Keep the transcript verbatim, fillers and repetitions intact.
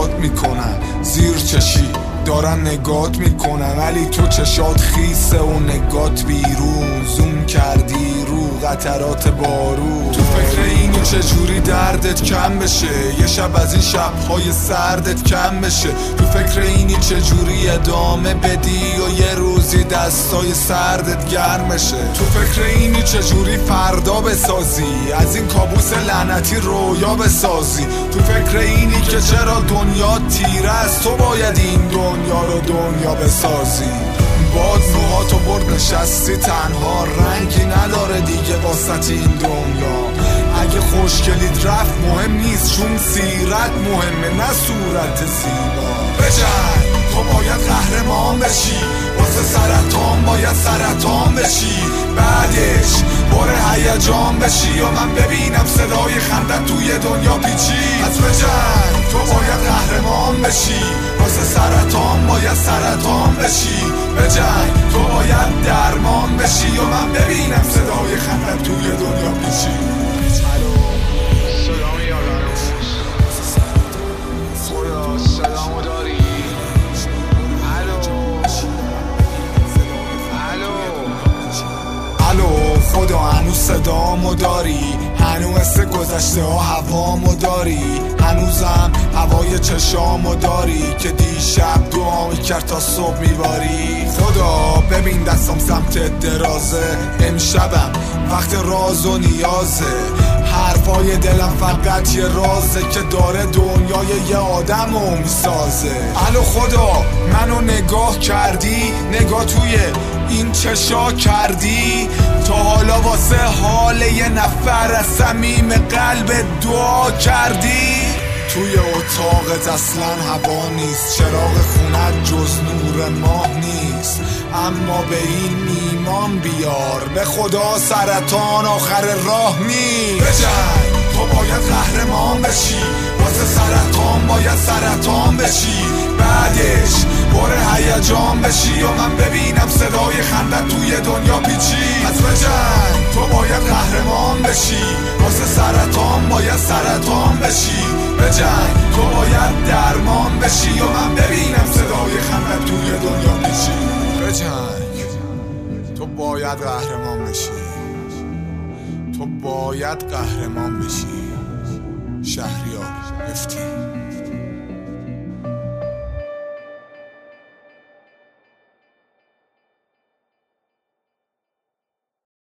نگات میکنن، زیر چشی دارن نگات میکنن، ولی تو چشات خیسه و نگات بیرون. زوم کردی رو قطرات بارون، تو فکر اینی چجوری دردت کم بشه، یه شب از این شبهای سردت کم بشه. تو فکر اینی چجوری ادامه بدی و یه روزی دستای سردت گرم بشه. تو فکر اینی چجوری فردا بسازی، از این کابوس لعنتی رویا بسازی. تو فکر اینی که چرا دنیا تیره است، تو باید این دنیا رو دنیا بسازی. باد موهاتو برد نشستی تنها، رنگی نداره دیگه واسط این دنیا. اگه خوشگلیت رفت مهم نیست، چون سیرت مهمه نه صورت زیبا. بجنگ تو باید قهرمان بشی، واسه سرطان باید سرطان بشی، بعدش بار هیجان بشی و من ببینم صدای خندت توی دنیا پیچی. از بجنگ تو باید قهرمان بشی، واسه سرطان باید سرطان بشی، بجنگ تو باید درمان بشی و من ببینم صدای خندت توی دنیا پیچی. خدا هنوز صدامو داری، هنوز مثل گذشته ها هوامو داری، هنوزم هوای چشامو داری که دیشب دعا میکرد تا صبح میباری. خدا ببین دستم سمت درازه، امشبم وقت راز و نیازه، حرفای دلم فقط یه رازه که داره دنیای یه آدم رو میسازه. الو خدا منو نگاه کردی، نگاه توی این چشا کردی، تا حالا واسه حال یه نفر از صمیم قلب دعا کردی؟ توی اتاقت اصلا هوا نیست، چراغ خونت جز نور ماه نیست، اما به این ایمان بیار به خدا سرطان آخر راه نیست. بجنگ تو باید قهرمان بشی، واسه سرطان باید سرطان بشی، بعدش بار هیجان بشی و من ببینم صدای خندت توی دنیا پیچی. از بجنگ تو باید قهرمان بشی، واسه سرطان باید سرطان بشی، بجنگ تو باید درمان بشی و من ببینم صدای خندت توی دنیا پیچی. بجنگ تو باید قهرمان بشی، تو باید قهرمان بشی. شهریار هفتی.